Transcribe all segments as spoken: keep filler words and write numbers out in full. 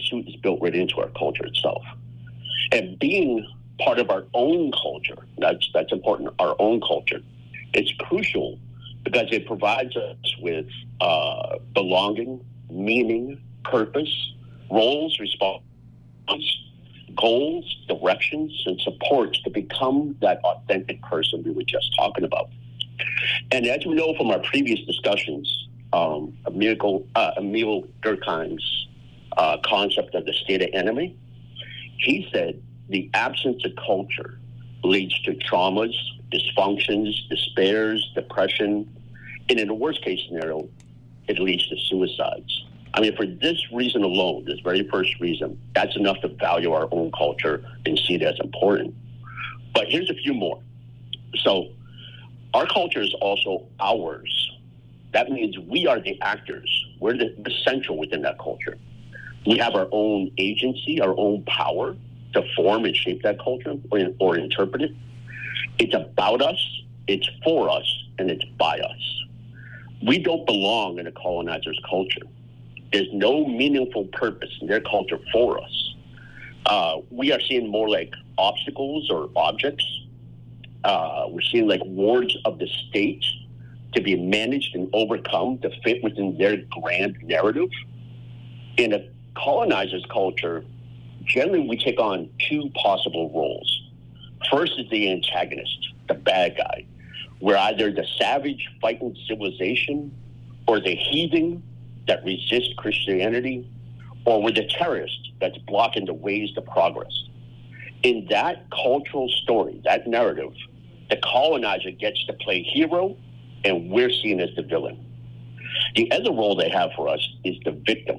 pursuit is built right into our culture itself. And being part of our own culture, that's that's important, our own culture, it's crucial because it provides us with uh, belonging, meaning, purpose, roles, responsibilities, goals, directions, and supports to become that authentic person we were just talking about. And as we know from our previous discussions, um, Emil, uh, Emil Durkheim's uh, concept of the state of enemy, he said the absence of culture leads to traumas, dysfunctions, despairs, depression, and in the worst case scenario, it leads to suicides. I mean, for this reason alone, this very first reason, that's enough to value our own culture and see it as important. But here's a few more. So our culture is also ours. That means we are the actors. We're the, the central within that culture. We have our own agency, our own power to form and shape that culture or, or interpret it. It's about us, it's for us, and it's by us. We don't belong in a colonizer's culture. There's no meaningful purpose in their culture for us. Uh, we are seeing more like obstacles or objects. Uh, we're seeing like wards of the state to be managed and overcome to fit within their grand narrative. In a colonizer's culture, generally we take on two possible roles. First is the antagonist, the bad guy. We're either the savage fighting civilization or the heathen that resist Christianity, or we're the terrorist that's blocking the ways to progress. In that cultural story, that narrative, the colonizer gets to play hero, and we're seen as the villain. The other role they have for us is the victim.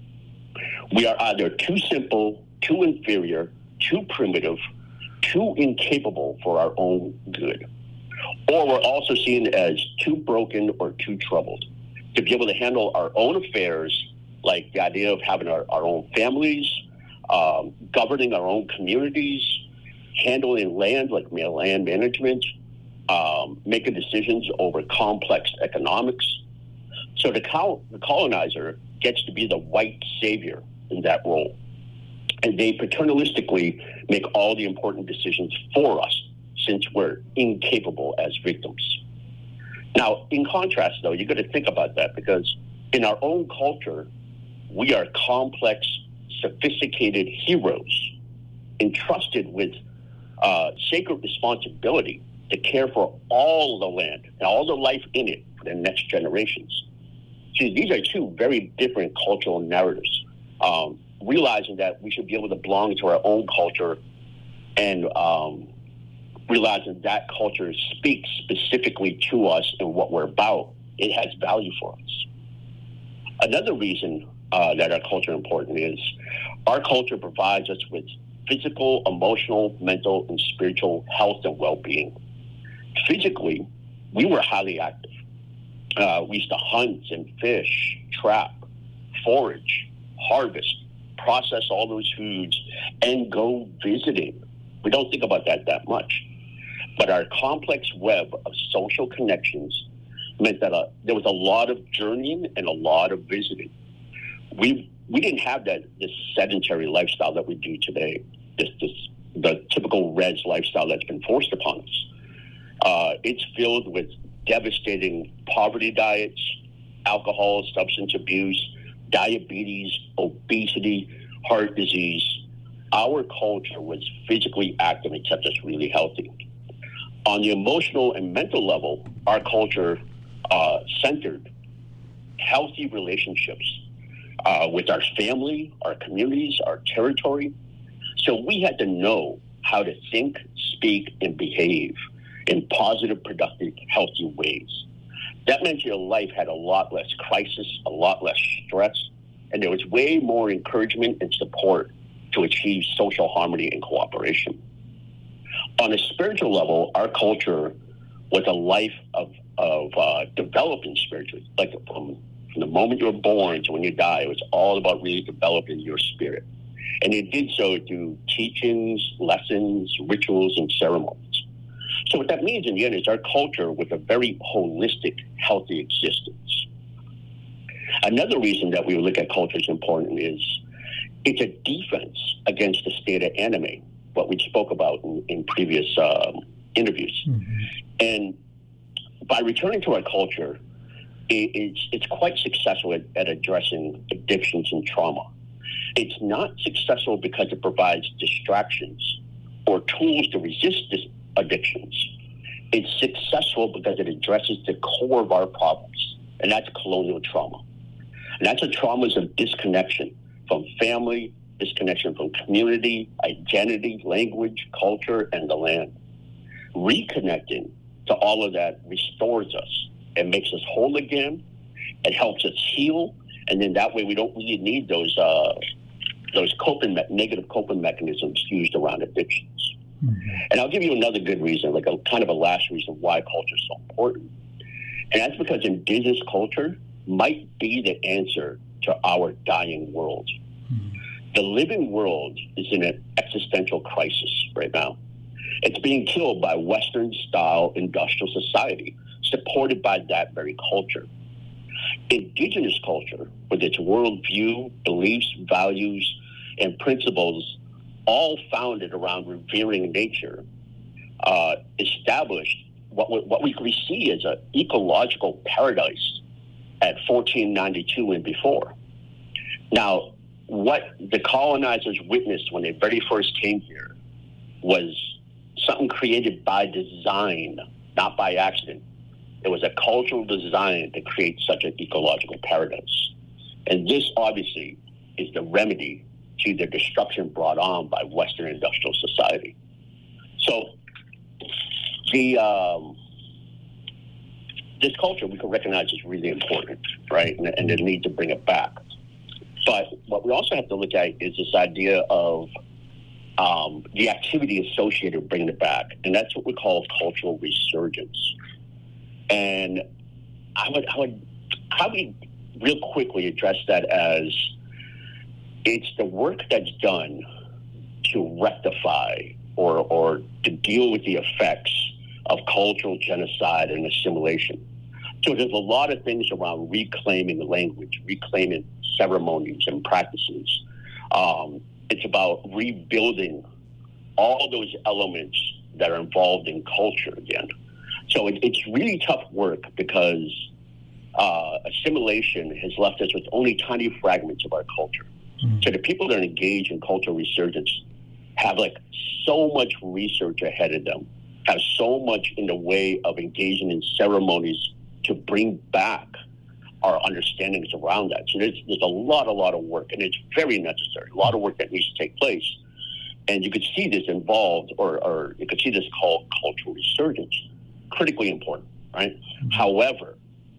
We are either too simple, too inferior, too primitive, too incapable for our own good. Or we're also seen as too broken or too troubled to be able to handle our own affairs, like the idea of having our, our own families, um, governing our own communities, handling land, like land management, um, making decisions over complex economics. So the, col- the colonizer gets to be the white savior in that role. And they paternalistically make all the important decisions for us, since we're incapable as victims. Now, in contrast, though, you got to think about that, because in our own culture, we are complex, sophisticated heroes entrusted with uh, sacred responsibility to care for all the land and all the life in it for the next generations. See, these are two very different cultural narratives. Um, realizing that we should be able to belong to our own culture and um, realizing that culture speaks specifically to us and what we're about, it has value for us. Another reason uh, that our culture is important is our culture provides us with physical, emotional, mental, and spiritual health and well-being. Physically, we were highly active. Uh, we used to hunt and fish, trap, forage, harvest, process all those foods, and go visiting. We don't think about that that much. But our complex web of social connections meant that uh, there was a lot of journeying and a lot of visiting. We we didn't have that this sedentary lifestyle that we do today, this, this the typical res lifestyle that's been forced upon us. Uh, it's filled with devastating poverty diets, alcohol, substance abuse, diabetes, obesity, heart disease. Our culture was physically active and kept us really healthy. On the emotional and mental level, our culture uh, centered healthy relationships uh, with our family, our communities, our territory. So we had to know how to think, speak, and behave in positive, productive, healthy ways. That meant your life had a lot less crisis, a lot less stress, and there was way more encouragement and support to achieve social harmony and cooperation. On a spiritual level, our culture was a life of, of uh, developing spiritually. Like from, from the moment you were born to when you die, it was all about really developing your spirit. And it did so through teachings, lessons, rituals, and ceremonies. So what that means in the end is our culture with a very holistic, healthy existence. Another reason that we look at culture as important is it's a defense against the state of anime, what we spoke about in, in previous um, interviews. Mm-hmm. And by returning to our culture, it, it's it's quite successful at, at addressing addictions and trauma. It's not successful because it provides distractions or tools to resist these addictions. It's successful because it addresses the core of our problems, and that's colonial trauma. And that's the traumas of disconnection from family, disconnection from community, identity, language, culture, and the land. Reconnecting to all of that restores us. It makes us whole again. It helps us heal. And then that way we don't really need those uh, those coping me- negative coping mechanisms used around addictions. Mm-hmm. And I'll give you another good reason, like a kind of a last reason why culture is so important. And that's because indigenous culture might be the answer to our dying world. Mm-hmm. The living world is in an existential crisis right now. It's being killed by Western-style industrial society, supported by that very culture. Indigenous culture, with its worldview, beliefs, values, and principles, all founded around revering nature, uh, established what we, what we could see as an ecological paradise at fourteen ninety-two and before. Now, what the colonizers witnessed when they very first came here was something created by design, not by accident. It was a cultural design to create such an ecological paradise. And this, obviously, is the remedy to the destruction brought on by Western industrial society. So the um, this culture we can recognize is really important, right? And, and the need to bring it back. But what we also have to look at is this idea of um, the activity associated with bringing it back. And that's what we call cultural resurgence. And I would, I would probably real quickly address that as it's the work that's done to rectify or, or to deal with the effects of cultural genocide and assimilation. So there's a lot of things around reclaiming language, reclaiming ceremonies and practices. Um, it's about rebuilding all those elements that are involved in culture again. So it, it's really tough work because uh, assimilation has left us with only tiny fragments of our culture. Mm-hmm. So the people that are engaged in cultural resurgence have like so much research ahead of them, have so much in the way of engaging in ceremonies to bring back our understandings around that. So there's, there's a lot, a lot of work, and it's very necessary, a lot of work that needs to take place. And you could see this involved, or, or you could see this called cultural resurgence. Critically important, right? Mm-hmm. However,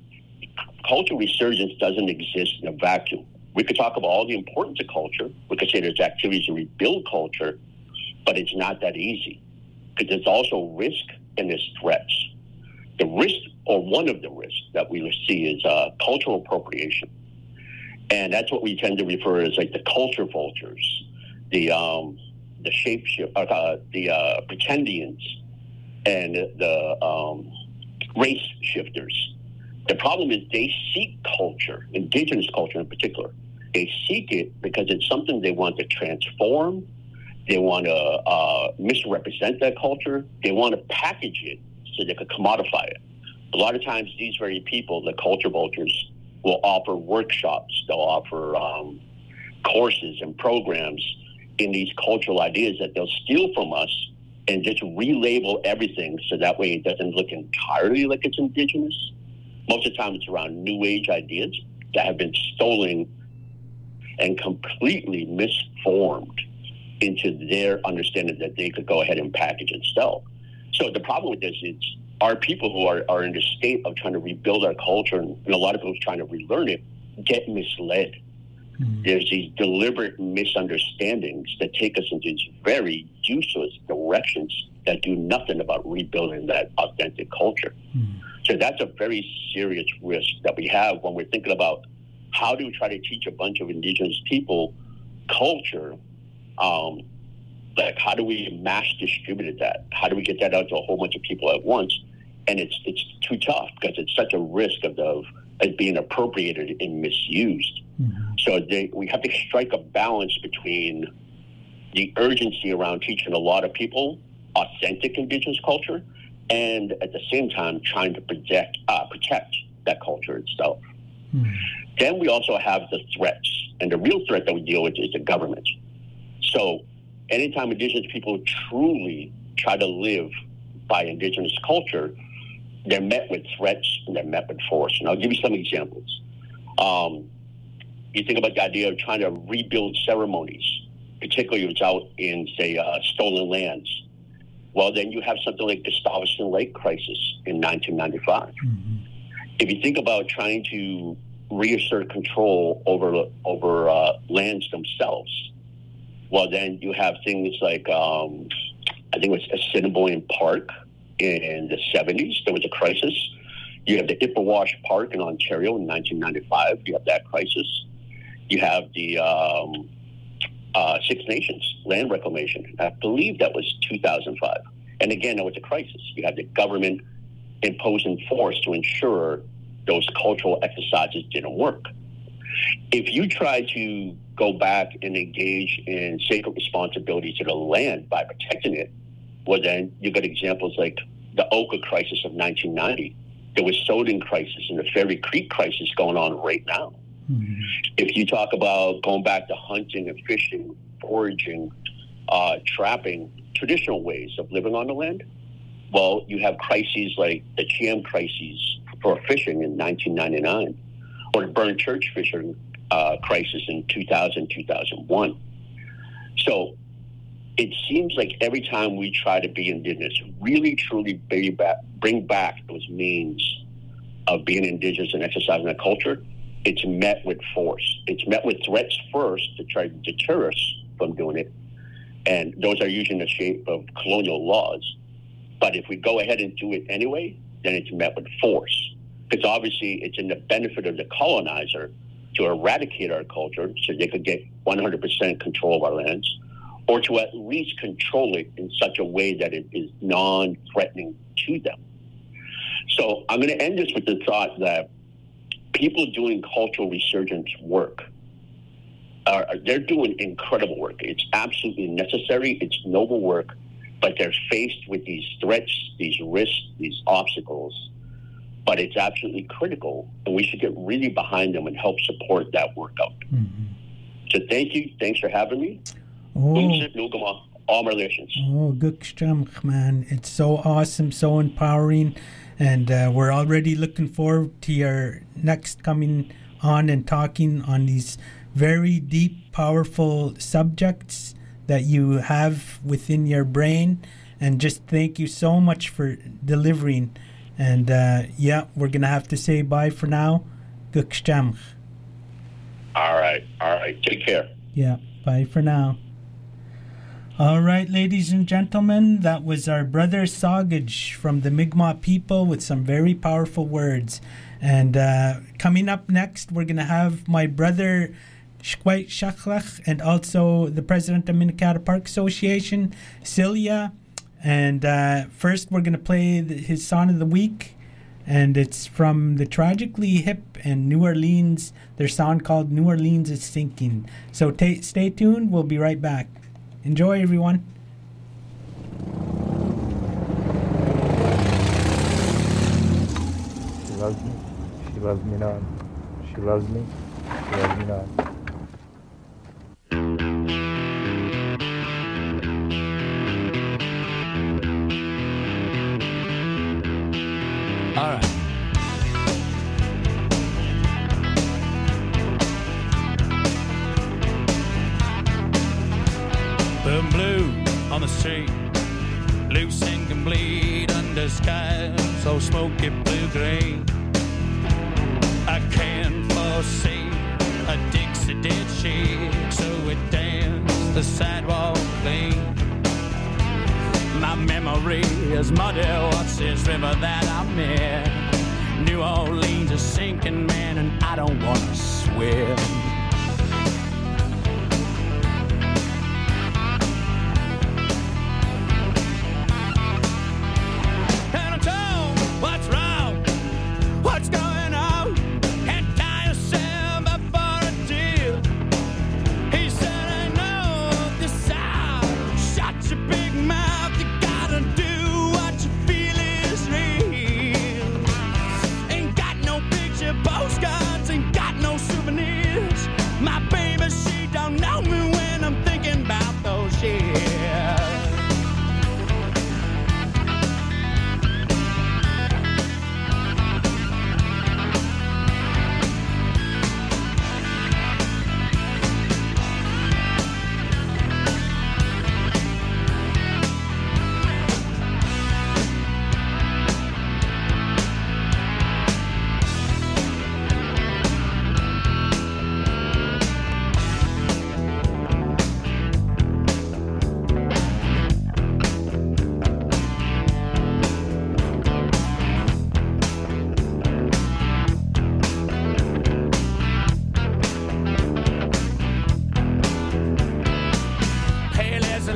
cultural resurgence doesn't exist in a vacuum. We could talk about all the importance of culture. We could say there's activities to rebuild culture, but it's not that easy because there's also risk and there's threats. The risk, or one of the risks that we see, is uh, cultural appropriation, and that's what we tend to refer as like the culture vultures, the um, the shapeshift, uh, the uh, pretendians, and the um, race shifters. The problem is they seek culture, indigenous culture in particular. They seek it because it's something they want to transform. They want to uh, misrepresent that culture. They want to package it so they could commodify it. A lot of times these very people, the culture vultures, will offer workshops. They'll offer um, courses and programs in these cultural ideas that they'll steal from us and just relabel everything so that way it doesn't look entirely like it's indigenous. Most of the time it's around New Age ideas that have been stolen and completely misformed into their understanding that they could go ahead and package and sell. So the problem with this is our people who are, are in the state of trying to rebuild our culture, and, and a lot of people trying to relearn it, get misled. Mm-hmm. There's these deliberate misunderstandings that take us into these very useless directions that do nothing about rebuilding that authentic culture. Mm-hmm. So that's a very serious risk that we have when we're thinking about how do we try to teach a bunch of indigenous people culture. Um, like how do we mass distribute that? How do we get that out to a whole bunch of people at once? And it's it's too tough because it's such a risk of, of, of being appropriated and misused. Mm-hmm. So they, we have to strike a balance between the urgency around teaching a lot of people authentic Indigenous culture, and at the same time trying to protect uh, protect that culture itself. Mm-hmm. Then we also have the threats, and the real threat that we deal with is the government. So anytime Indigenous people truly try to live by Indigenous culture, they're met with threats and they're met with force. And I'll give you some examples. Um, you think about the idea of trying to rebuild ceremonies, particularly if it's out in, say, uh, stolen lands. Well, then you have something like the Stuyvesant Lake crisis in nineteen ninety-five. Mm-hmm. If you think about trying to reassert control over over uh, lands themselves, well, then you have things like, um, I think it was Assiniboine Park in the seventies. There was a crisis. You have the Ipperwash Park in Ontario in nineteen ninety-five. You have that crisis. You have the um, uh, Six Nations land reclamation. I believe that was two thousand five. And again, that was a crisis. You had the government imposing force to ensure those cultural exercises didn't work. If you try to go back and engage in sacred responsibility to the land by protecting it, well, then you got examples like the Oka crisis of nineteen ninety. There was Sodin crisis and the Ferry Creek crisis going on right now. Mm-hmm. If you talk about going back to hunting and fishing, foraging, uh, trapping, traditional ways of living on the land, well, you have crises like the Chiam crises for fishing in nineteen ninety-nine, or the Burn Church fishing uh, crisis in two thousand, two thousand one. So it seems like every time we try to be Indigenous, really truly bring back, bring back those means of being Indigenous and exercising that culture, it's met with force. It's met with threats first to try to deter us from doing it. And those are usually in the shape of colonial laws. But if we go ahead and do it anyway, then it's met with force. Because obviously it's in the benefit of the colonizer to eradicate our culture so they could get one hundred percent control of our lands, or to at least control it in such a way that it is non-threatening to them. So I'm going to end this with the thought that people doing cultural resurgence work, are, they're doing incredible work. It's absolutely necessary. It's noble work, but they're faced with these threats, these risks, these obstacles. But it's absolutely critical, and we should get really behind them and help support that work out. Mm-hmm. So thank you. Thanks for having me. Oh, all my relations. Oh, Gukstrumch, man. It's so awesome, so empowering. And uh, we're already looking forward to your next coming on and talking on these very deep, powerful subjects that you have within your brain. And just thank you so much for delivering. And uh, yeah, we're going to have to say bye for now. Gukstrumch. All right. All right. Take care. Yeah. Bye for now. All right, ladies and gentlemen, that was our brother Saugij from the Mi'kmaq people with some very powerful words. And uh, coming up next, we're going to have my brother Shkwait Shachlach and also the president of Minikata Park Association, Celia. And uh, first, we're going to play the, his song of the week. And it's from the Tragically Hip and New Orleans, their song called New Orleans is Sinking. So t- stay tuned. We'll be right back. Enjoy, everyone. She loves me. She loves me not. She loves me. She loves me not. All right. The blue on the street, loose and can bleed under skies so smoky blue-green. I can't foresee a Dixie did shake, so it danced the sidewalk clean. My memory is muddy, what's this river that I'm in? New Orleans is sinking, man, and I don't want to swim. What's going on? Can't tie yourself up for a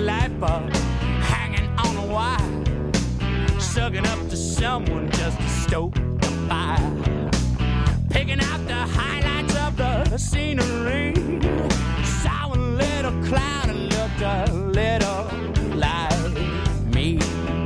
light bulb hanging on a wire, sucking up to someone just to stoke the fire, picking out the highlights of the scenery. Saw a little cloud and looked a little like me.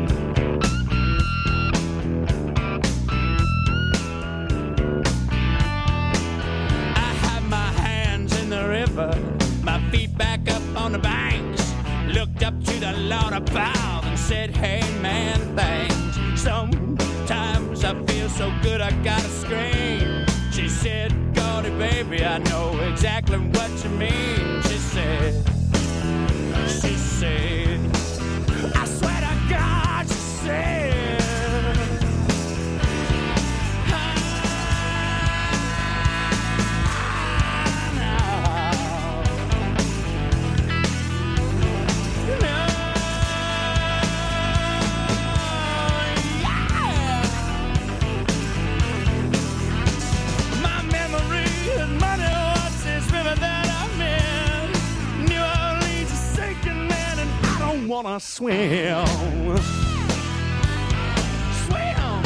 I had my hands in the river, my feet back up on the banks, looked up to the Lord above and said, hey man, thanks. Sometimes I feel so good I gotta scream. She said, Gordy baby, I know exactly what you mean. She said, she said, I swear to God, she said, wanna swim. Swim.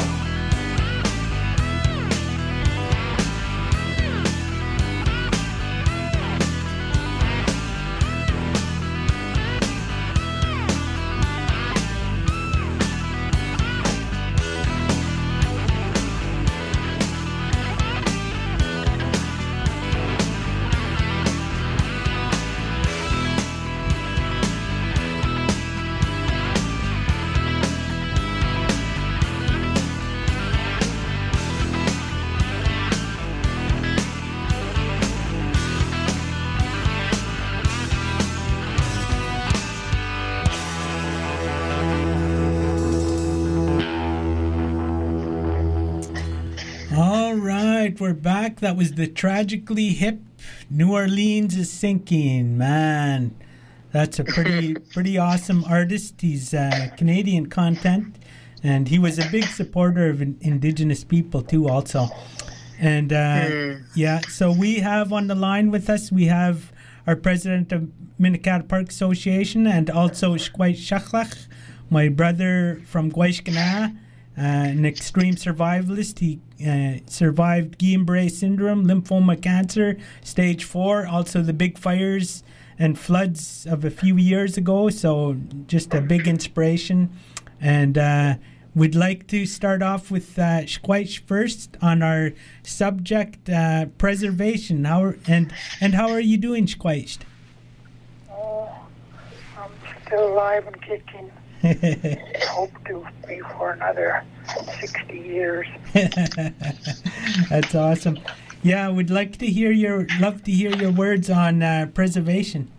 We're back. That was the Tragically Hip. New Orleans is Sinking. Man, that's a pretty pretty awesome artist. He's uh, Canadian content, and he was a big supporter of in- Indigenous people too also. And uh, mm. yeah, so we have on the line with us, we have our president of Minikata Park Association and also Shkwait Shachlach, my brother from Guayshkana. Uh, an extreme survivalist. He uh, survived Guillain-Barré syndrome, lymphoma cancer, stage four, also the big fires and floods of a few years ago. So just a big inspiration. And uh, we'd like to start off with uh, Shkwait first on our subject, uh, preservation. How are, and and how are you doing, Shkwait? Oh, I'm still alive and kicking. Hope to be for another sixty years. That's awesome. Yeah, we'd like to hear your love to hear your words on uh, preservation.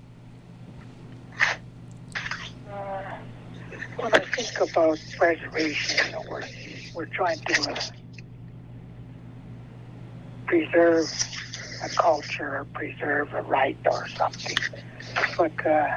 Uh, when I think about preservation, you know, we're we're trying to uh, preserve a culture or preserve a right or something, but. Uh,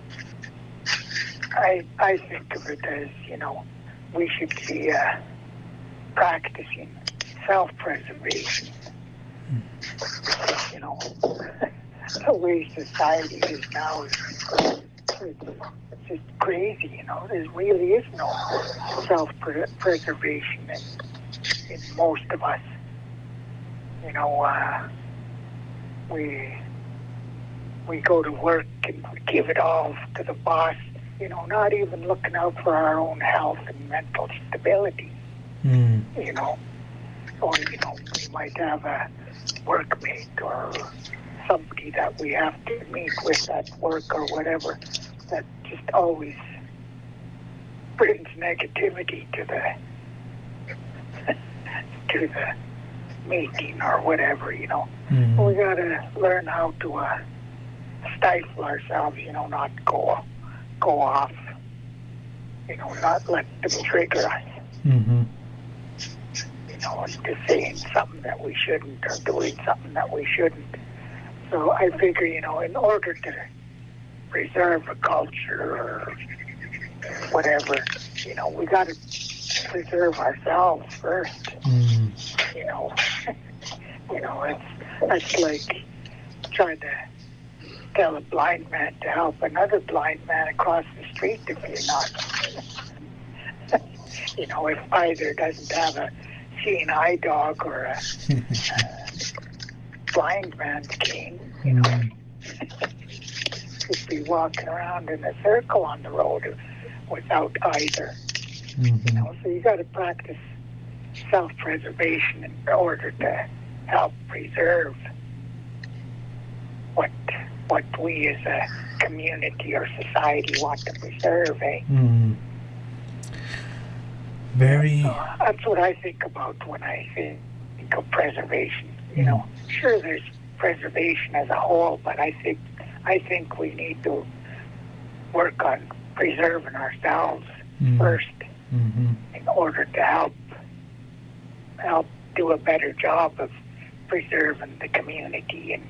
I I think of it as, you know, we should be uh, practicing self-preservation. Mm. You know, the way society is now is it's, it's just crazy, you know. There really is no self-preservation in, in most of us. You know, uh, we we go to work and we give it all to the boss. You know, not even looking out for our own health and mental stability. Mm. You know, or, you know, we might have a workmate or somebody that we have to meet with at work or whatever that just always brings negativity to the to the meeting or whatever, you know. Mm. We got to learn how to uh, stifle ourselves, you know, not go go off, you know, not let them trigger us. Mm-hmm. You know, into saying something that we shouldn't or doing something that we shouldn't. So I figure, you know, in order to preserve a culture or whatever, you know, we got to preserve ourselves first. Mm-hmm. You know, you know, it's that's like trying to tell a blind man to help another blind man across the street if you're not. You know, if either doesn't have a seeing eye dog or a, a blind man's cane, you know, just be walking around in a circle on the road without either. Mm-hmm. You know, so you got to practice self-preservation in order to help preserve what what we as a community or society want to preserve, eh? Mm. Very. So that's what I think about when I think of preservation. You Mm. know, sure, there's preservation as a whole, but I think I think we need to work on preserving ourselves Mm. first Mm-hmm. in order to help help do a better job of preserving the community and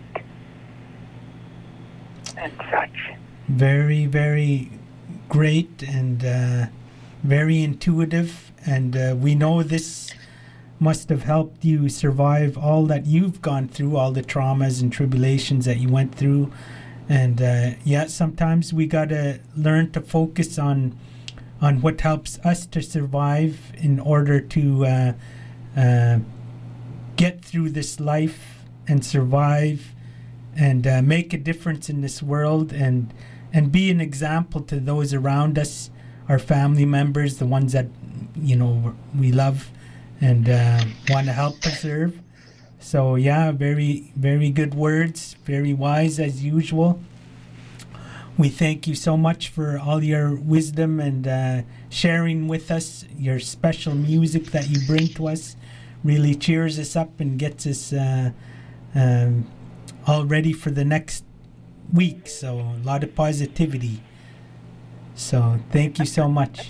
and such. Very, very great and uh, very intuitive. And uh, we know this must have helped you survive all that you've gone through, all the traumas and tribulations that you went through. And uh, yeah, sometimes we got to learn to focus on on what helps us to survive in order to uh, uh, get through this life and survive and uh, make a difference in this world and and be an example to those around us, our family members, the ones that, you know, we love and uh, want to help preserve. So yeah, very, very good words, very wise as usual. We thank you so much for all your wisdom and uh, sharing with us your special music that you bring to us. Really cheers us up and gets us uh, um, all ready for the next week. So a lot of positivity. So thank you so much.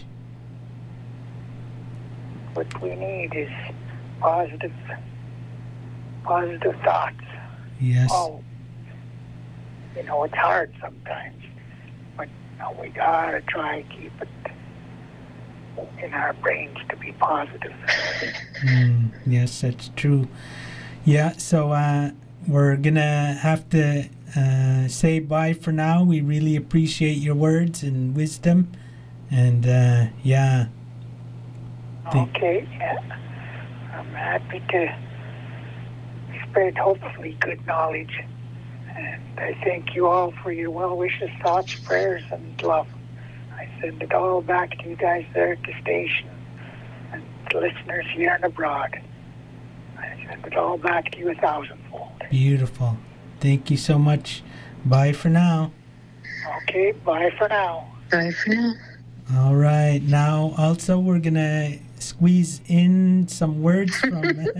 What we need is positive, positive thoughts. Yes. Oh, you know, it's hard sometimes, but you know, we gotta try and keep it in our brains to be positive. Mm, yes, that's true. Yeah, so uh, we're gonna have to uh, say bye for now. We really appreciate your words and wisdom, and uh, yeah. Thank- Okay, yeah. I'm happy to spread hopefully good knowledge. And I thank you all for your well wishes, thoughts, prayers, and love. I send it all back to you guys there at the station and the listeners here and abroad. I send it all back to you a thousandfold. Beautiful. Thank you so much. Bye for now. Okay, bye for now. Bye for now. All right. Now, also, we're going to squeeze in some words from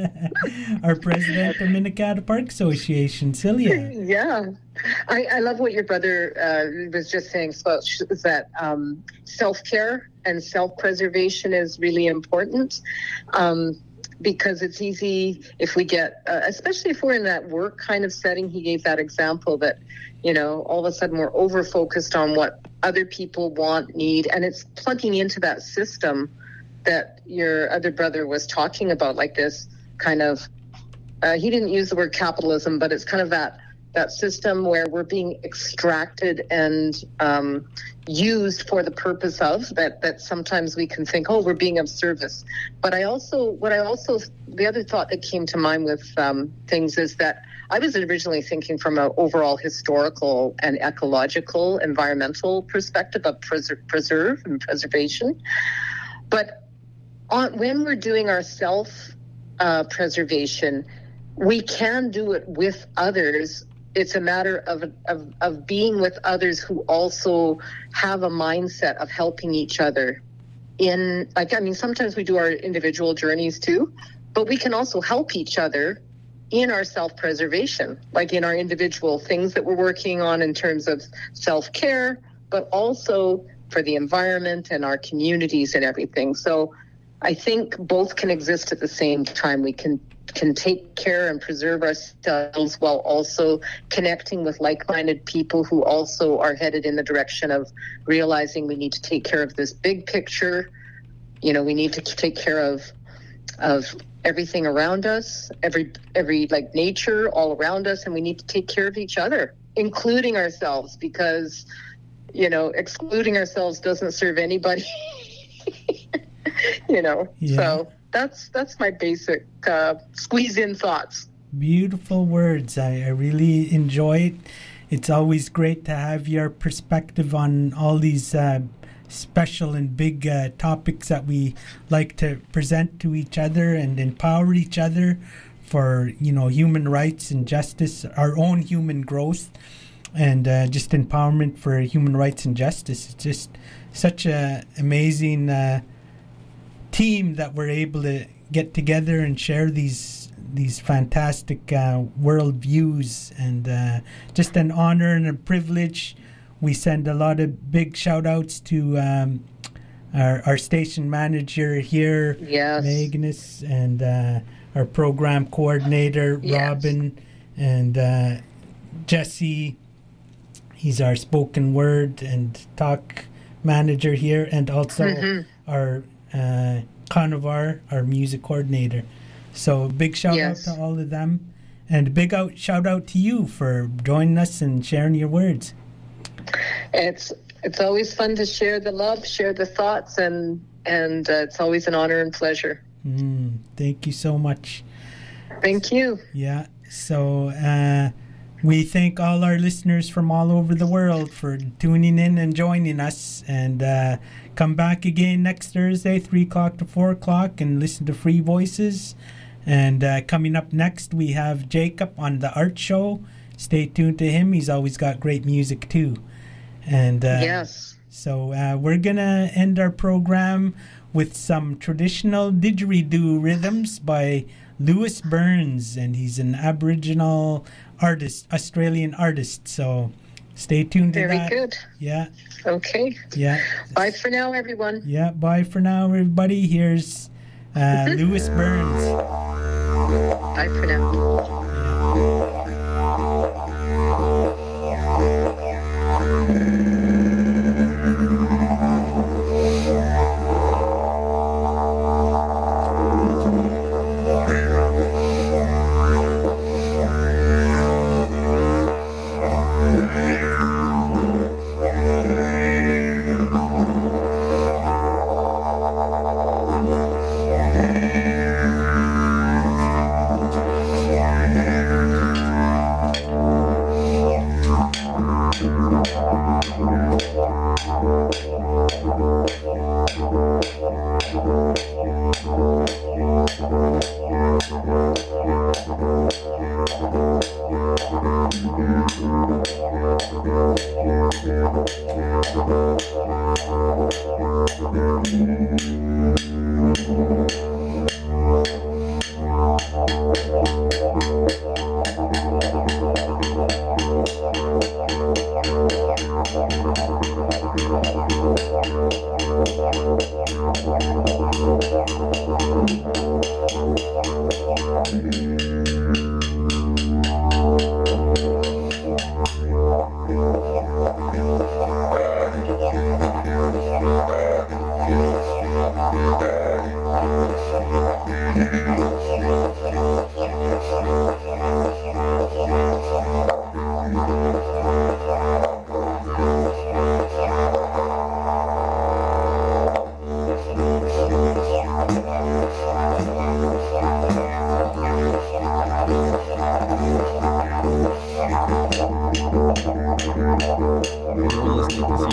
our president of Minikata Park Association, Celia. Yeah. I, I love what your brother uh, was just saying, so is that um, self-care and self-preservation is really important. Um, because it's easy if we get, uh, especially if we're in that work kind of setting, he gave that example that, you know, all of a sudden we're over-focused on what other people want, need, and it's plugging into that system that your other brother was talking about, like this kind of, uh, he didn't use the word capitalism, but it's kind of that that system where we're being extracted and um, used for the purpose of that, that sometimes we can think, oh, we're being of service. But I also, what I also, the other thought that came to mind with um, things is that I was originally thinking from an overall historical and ecological, environmental perspective of preser- preserve and preservation. But on, when we're doing our self uh, preservation, we can do it with others. It's a matter of, of of being with others who also have a mindset of helping each other. In like, I mean, sometimes we do our individual journeys too, but we can also help each other in our self-preservation, like in our individual things that we're working on in terms of self-care, but also for the environment and our communities and everything. So I think both can exist at the same time. We can can take care and preserve ourselves while also connecting with like-minded people who also are headed in the direction of realizing we need to take care of this big picture. You know, we need to take care of of everything around us, every every like nature all around us, and we need to take care of each other. including ourselves, because, you know, excluding ourselves doesn't serve anybody. You know, Yeah. so that's that's my basic uh, squeeze in thoughts. Beautiful words. I, I really enjoy it. It's always great to have your perspective on all these uh, special and big uh, topics that we like to present to each other and empower each other for, you know, human rights and justice, our own human growth, and uh, just empowerment for human rights and justice. It's just such a amazing uh, team that we're able to get together and share these these fantastic uh, world views, and uh, just an honor and a privilege. We send a lot of big shout outs to um, our, our station manager here, Yes. Magnus, and uh, our program coordinator, Yes. Robin, and uh, Jesse. He's our spoken word and talk manager here, and also Mhm. our uh, Conovar, our music coordinator. So big shout Yes. out to all of them, and a big out shout out to you for joining us and sharing your words. It's it's always fun to share the love, share the thoughts, and and uh, it's always an honor and pleasure. Mm, thank you so much. Thank you. Yeah. So uh, we thank all our listeners from all over the world for tuning in and joining us. And uh, come back again next Thursday, three o'clock to four o'clock, and listen to Free Voices. And uh, coming up next, we have Jacob on the Art Show. Stay tuned to him. He's always got great music too. And uh, Yes. so uh, we're gonna end our program with some traditional didgeridoo rhythms by Lewis Burns, and he's an Aboriginal artist, Australian artist. So stay tuned to Very that. good. Yeah, Okay. yeah, Bye for now, everyone. yeah. Bye for now, everybody. Here's uh, Lewis Burns. Bye for now. Thank you.